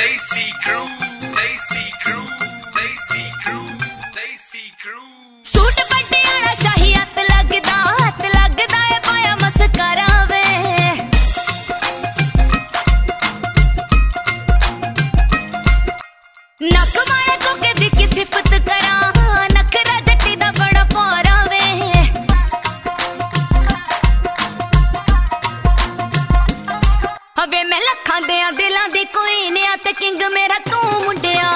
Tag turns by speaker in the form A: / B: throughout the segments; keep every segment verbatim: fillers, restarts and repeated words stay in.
A: Desi Crew, Desi Crew, Desi Crew, Desi Crew.
B: Suit Patiala शाही हथ लगदा हथ लगदा है पाया मस्करा वे नक वाला तो के दी की सिफत करा नखरा जट्टी दा बड़ा पारा वे हवे मैं लखां दे दिलां दी कोई ने ते किंग मेरा तू मुंडिया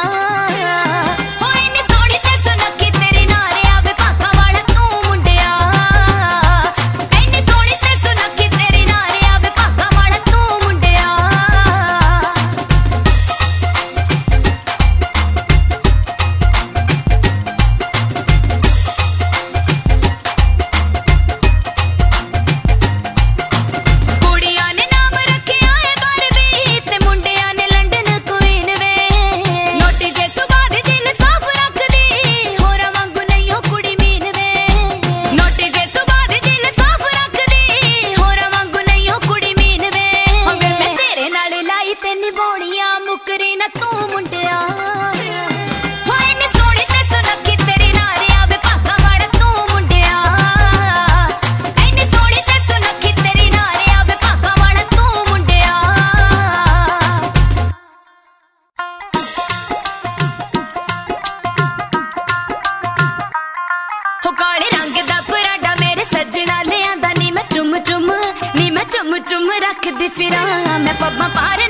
B: चुम चुम रख दी फिरा मैं पब्बा पार